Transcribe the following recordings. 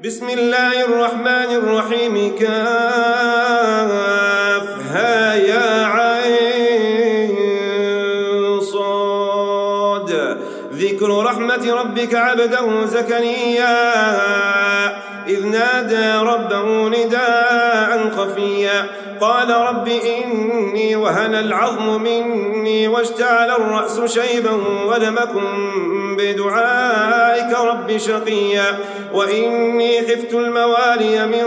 بسم الله الرحمن الرحيم كافها يا عين صاد ذكر رحمة ربك عبده زكريا إذ نادى ربه نداء خفيا قال رب إني وهن العظم مني واشتعل الرأس شيبا ولم أكن بدعائك رب شقيا وإني خفت الموالي من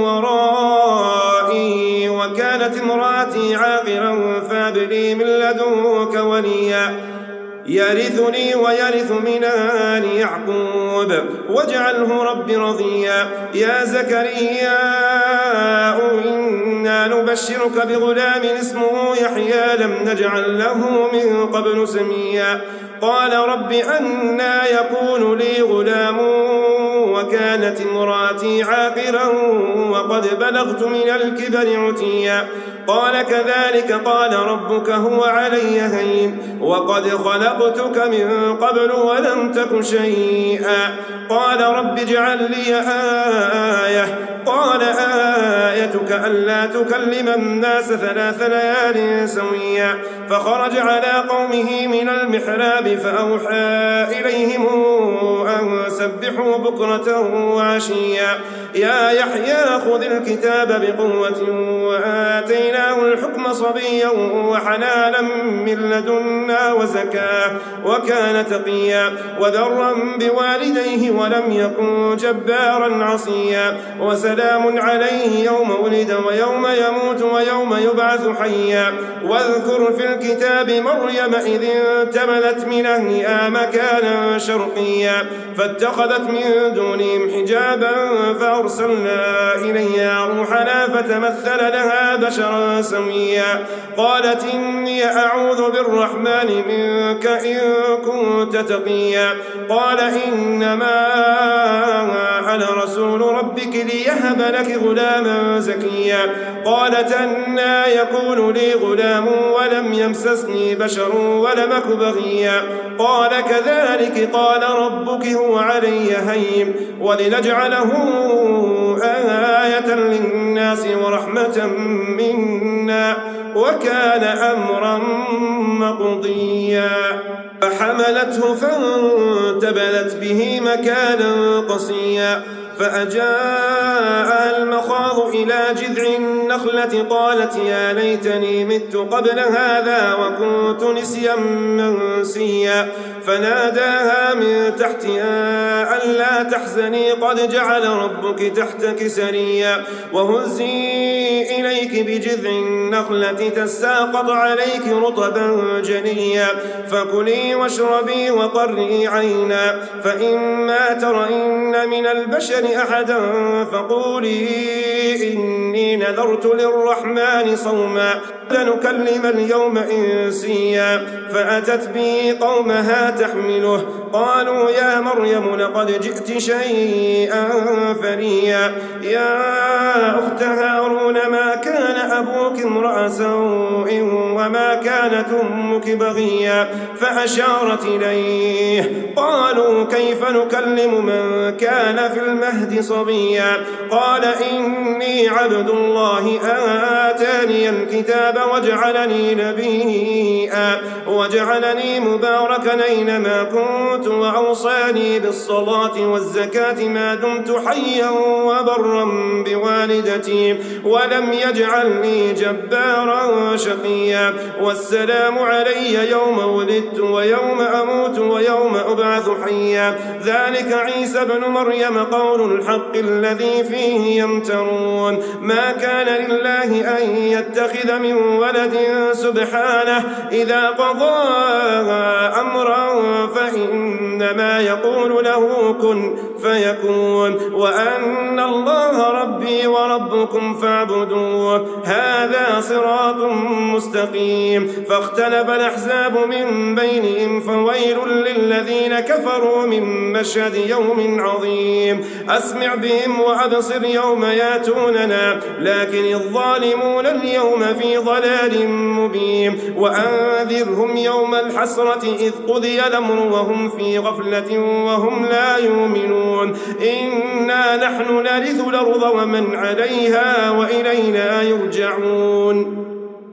ورائي وكانت امرأتي عاقرا فهب لي من لدنك وليا يرثني ويرث من آل يعقوب واجعله رب رضيا يا زكريا إنا نبشرك بغلام اسمه يحيى لم نجعل له من قبل سميا قال رب أنى يكون لي غلام وكانت امرأتي عاقرا وقد بلغت من الكبر عتيا قال كذلك قال ربك هو علي هين وقد خلقتك من قبل ولم تك شيئا قال رب اجعل لي آية قال آيتك ألا تكلم الناس 3 ليال سويا فخرج على قومه من المحراب فأوحى إليهم أن سبحوا بكرة وعشيا يا يحيى خذ الكتاب بقوة وآتيناه الحكم صبيا وحنانا من لدنا وزكاة وكان تقيا وبرا بوالديه ولم يكن جبارا عصيا وسلام عليه يوم ولد ويوم يموت ويوم يبعث حيا واذكر في الكتاب مريم إذ انتبذت من أهلها مكانا شرقيا فاتخذت من دونهم حجابا فأرسلنا إليها روحنا فتمثل لها بشرا سويا قالت إني أعوذ بالرحمن منك إن كنت تقيا قال إنما أنا رسول ربك ليهب لك غلاما زكيا قالت أنى يكون لي غلام ولم يمسسني بشر ولم أك بغيا قال كذلك قال ربك هو علي هين ولنجعله آية للناس ورحمة منا وكان أمرا مقضيا فحملته فانتبذت به مكانا قصيا فأجاء المخاض إلى جذع النخلة قالت يا ليتني مت قبل هذا وكنت نسيا منسيا فناداها من تحتها ألا تحزني قد جعل ربك تحتك سريا وهزي إليك بجذع النخلة تساقط عليك رطبا جنيا فكلي واشربي وقري عينا فإما ترين من البشر أحدا فقولي إني نذرت للرحمن صوما لنكلم اليوم إنسيا فأتت به قومها تحمله قالوا يا مريم لقد جئت شيئا فريا يا أخت هارون ما كان أبوك امرأ سوء وما كانت أمك بغيا فأشارت إليه قالوا كيف نكلم من كان في المهد صبيا قال إني عبد الله آتاني الكتاب وجعلني نبيا وجعلني مباركا أينما كنت وأوصاني بالصلاة والزكاة ما دمت حيا وبرا بوالدتي ولم يجعلني جبارا شقيا والسلام علي يوم ولدت ويوم أموت ويوم أبعث حيا ذلك عيسى بن مريم قول الحق الذي فيه يمترون ما كان لله أن يتخذ من ولد سبحانه إذا قضى أمرا فإنما يقول له كن فيكون وأن الله ربي ربي وربكم فاعبدوه هذا صراط مستقيم. فاختلف الأحزاب من بينهم فويل للذين كفروا من مشهد يوم عظيم. أسمع بهم وأبصر يوم ياتوننا لكن الظالمون اليوم في ضلال مبين. وأنذرهم يوم الحسرة إذ قضي الأمر وهم في غفلة وهم لا يؤمنون. إنا نحن نرث الأرض ومن عليها وإلينا يرجعون.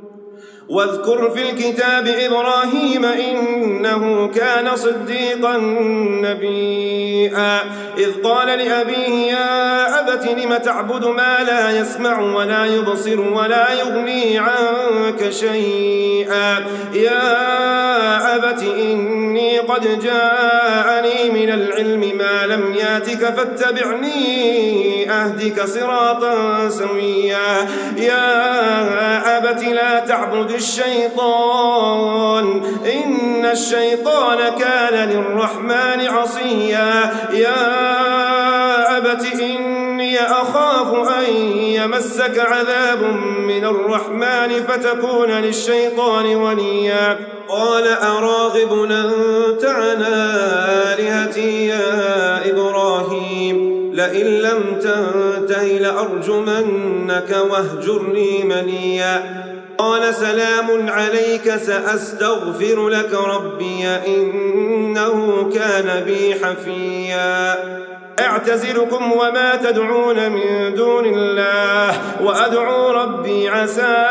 واذكر في الكتاب إبراهيم إنه كان صديقا نبيا إذ قال لأبيه يا أبت لم تعبد ما لا يسمع ولا يبصر ولا يغني عنك شيئا يا أبت إني قد جاءني من العلم ما لم ياتك فاتبعني أهدك صراطا سويا يا أبت لا تعبد الشيطان إن الشيطان كان للرحمن عصيا يا أبت إني أخاف أن يمسك عذاب من الرحمن فتكون للشيطان وليا. قال أراغب أنت عن آلهتي يا إبراهيم لئن لم تنته لأرجمنك واهجرني مليا. قال سلام عليك سأستغفر لك ربي إنه كان بي حفيا. أعتزلكم وما تدعون من دون الله وأدعو ربي عسى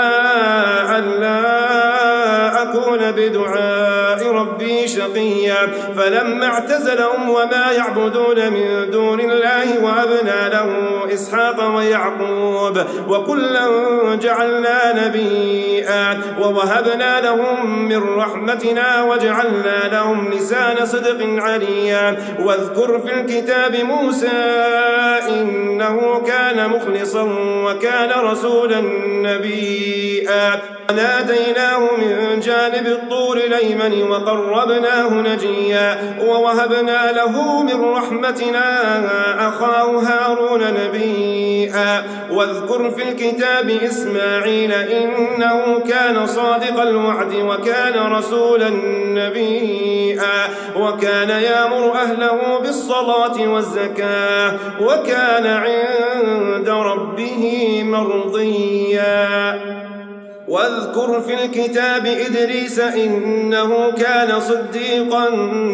ألا أكون بدعاء ربي شقيا. فلما اعتزلهم وما يعبدون من دون الله وهبنا له إسحاق ويعقوب وكلا جعلنا نبيا ووهبنا لهم من رحمتنا وجعلنا لهم لسان صدق عليا. واذكر في الكتاب موسى إنه كان مخلصا وكان رسولا نبيا. ناديناه من جانب الطور الأيمن وقربناه نجيا ووهبنا له من رحمتنا أخاه هارون نبيا. واذكر في الكتاب إسماعيل إنه كان صادق الوعد وكان رسولا نبيا وكان يأمر أهله بالصلاة والزكاة وكان عند ربه مرضيا. واذكر في الكتاب إدريس إنه كان صديقا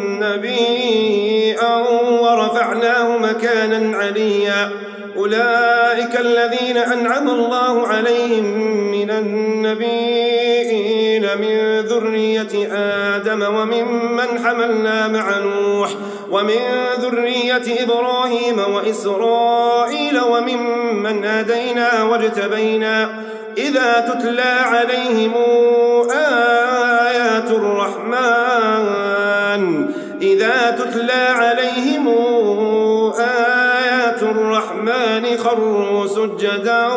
نبيا ورفعناه مكانا عليا. أولئك الذين أنعم الله عليهم من النبيين من ذرية آدم وممن حملنا مع نوح ومن ذرية إبراهيم وإسرائيل وممن هدينا واجتبينا إذا تتلى عليهم آيات الرحمن خروا سجدا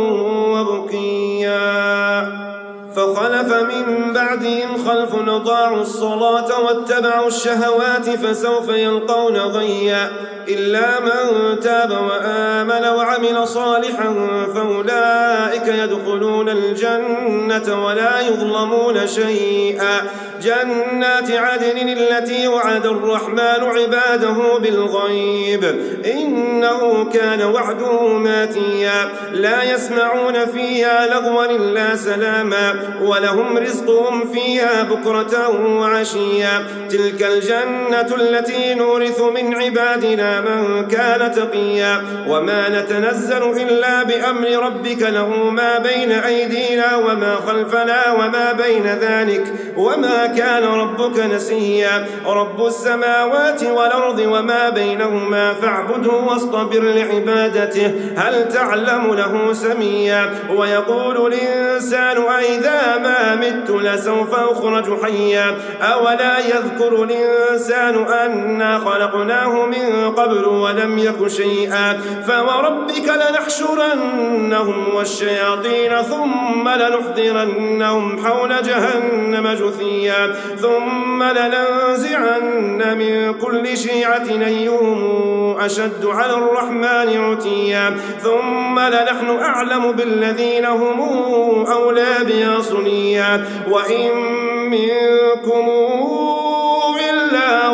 وبكيا. فخلف من بعدهم خلف أضاعوا الصلاة واتبعوا الشهوات فسوف يلقون غيا. إلا من تاب وآمن وعمل صالحا فأولئك يدخلون الجنة ولا يظلمون شيئا. جنات عدن التي وعد الرحمن عباده بالغيب إنه كان وعده ماتيا. لا يسمعون فيها لغوا إلا سلاما ولهم رزقهم فيها بكرة وعشيا. تلك الجنة التي نورث من عبادنا من كان تقيا. وما نتنزل إلا بأمر ربك له ما بين أيدينا وما خلفنا وما بين ذلك وما كان ربك نسيا. رب السماوات والأرض وما بينهما فاعبده واصطبر لعبادته هل تعلم له سميا. ويقول الإنسان أإذا ما مت لسوف أخرج حيا. أولا يذكر الإنسان أنا خلقناه من قبل قبل ولم يك شيئا فوربك لنحشرنهم والشياطين ثم لنحضرنهم حول جهنم جثيا ثم لننزعن من كل شيعة أيهم أشد على الرحمن عتيا ثم لنحن أعلم بالذين هم أولى بها صليا وإن منكم إلا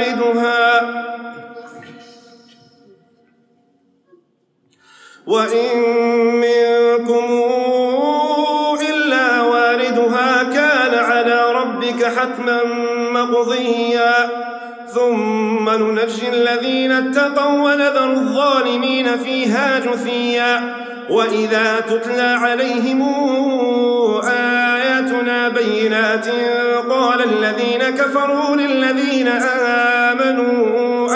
واردها كان على ربك حتما مقضيا ثم ننجي الذين اتقوا ونذر الظالمين فيها جثيا وإذا تتلى عليهم آياتنا بينات قال الذين كفروا للذين آمنوا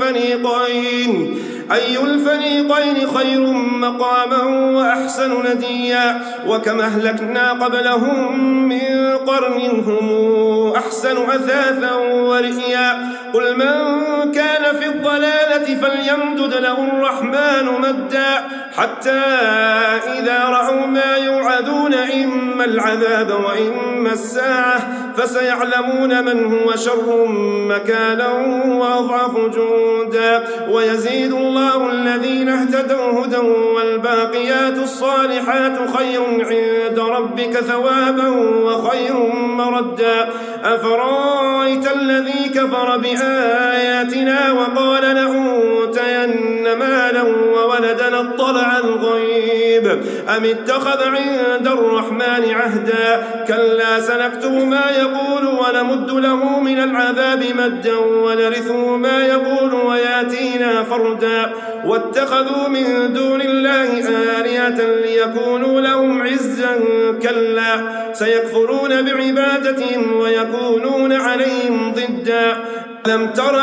أي الفريقين خير مقاما وأحسن نديا وكم أهلكنا قبلهم من قرن هم أحسن أثاثا ورئيا قل من كان في الضلالة فليمدد له الرحمن مدا حتى إذا رأوا ما يوعدون إما العذاب وإما الساعة فسيعلمون من هو شر مكانا وأضعف جندا ويزيد الله الذين اهتدوا هدى والباقيات الصالحات خير عند ربك ثوابا وخير مردا أفرأيت الذي كفر بآياتنا وقال لأوتين مالا وولدا اطلع الغيب أم اتخذ عند الرحمن عهدا كلا سنكتب ما يقول ونمد له من العذاب مدا ونرثه ما يقول وياتينا فردا واتخذوا من دون الله آلهة ليكونوا لهم عزا كلا سيكفرون بعبادتهم ويكونون عليهم ضدا ألم تر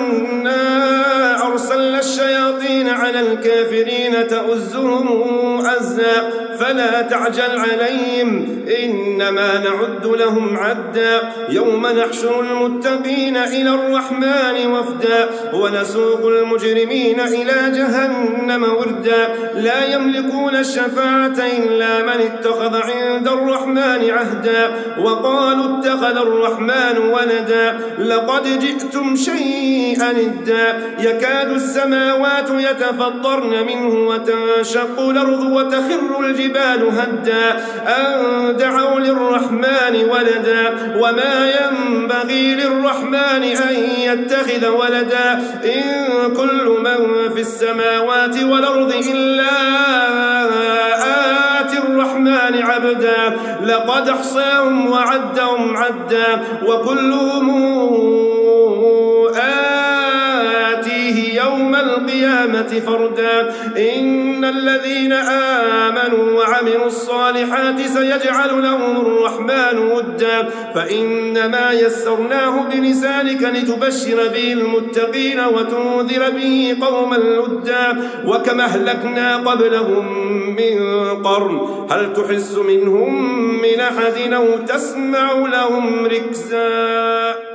أنا أرسلنا الشياطين على الكافرين تؤزهم أزا فلا تعجل عليهم إنما نعد لهم عدا يوم نحشر المتقين إلى الرحمن وفدا ونسوق المجرمين إلى جهنم وردا لا يملكون الشفاعة إلا من اتخذ عند الرحمن عهدا وقالوا اتخذ الرحمن ولدا لقد جئتم شيئا إدا يكاد السماوات يتفطرن منه وتنشق الأرض وتخر الجبال هدا أن دعوا للرحمن ولدا وما ينبغي للرحمن أن يتخذ ولدا إن كل من في السماوات والأرض إلا آتي الرحمن عبدا لقد أحصاهم وعدهم عدا وكلهم آتيه يوم القيامة فردا إن الذين آمنوا وعملوا الصالحات سيجعل لهم الرحمن ودا فإنما يسرناه بلسانك لتبشر به المتقين وتنذر به قوما لدا وكما أهلكنا قبلهم من قرن هل تحس منهم من أحد أو تسمع لهم ركزا